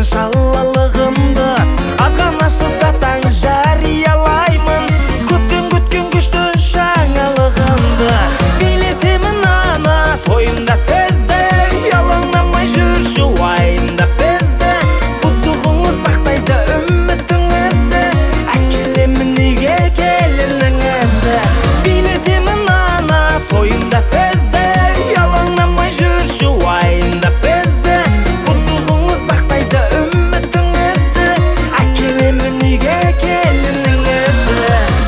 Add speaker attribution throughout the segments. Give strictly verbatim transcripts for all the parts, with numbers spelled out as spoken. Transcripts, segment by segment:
Speaker 1: шалалығымды азғана шыдасаң жариялаймын көптен күткен күшті жаңалығымды билетемін ана тойымда сізді ялаңдамай жүрші уайымдап бізді бұзығыңыз сақтайды үмітіңізді әкелемін неге келініңізді билетемін ана тойымда сізді ялаңдамай жүрші уайымдап бізді бұзығыңыз сақтайды үмітіңізді әкелемін неге келініңізді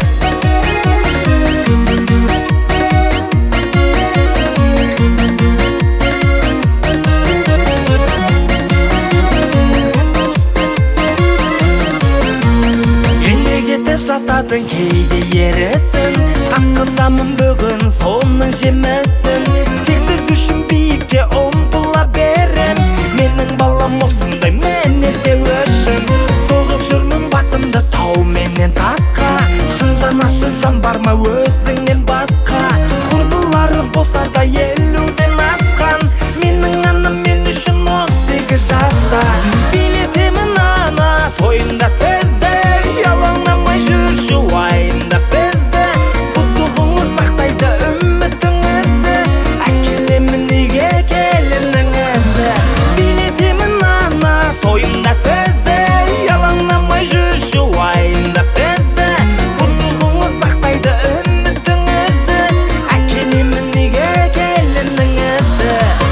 Speaker 1: жасадың кейде ерісін қатқызамын бүгін соның жемісін тек сіз үшін биікке ұмтыла берем менің балам осындай менете өшін соғып жүрмін басымды тау менен тасқа шын жанашыр жан бар ма өзіңнен басқа құрбылары болса да елуден асқан менің анам мен үшін он сегіз жаста билетемін ана тойымда сізді ялаңдамай жүрші уайымдап бізді бұзығыңыз сақтайды үмітіңізді әкелемін неге келініңізді билетемін ана тойымда сізді ялаңдамай жүрші уайымдап бізді бұзығыңыз сақтайды үмітіңізді әкелемін неге келініңізді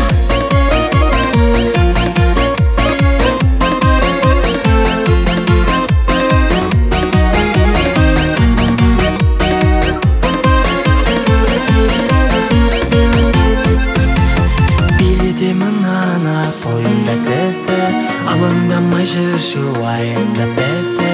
Speaker 1: билетемін ана тойымда сізді алаңдамай жүрші уайымдап бізді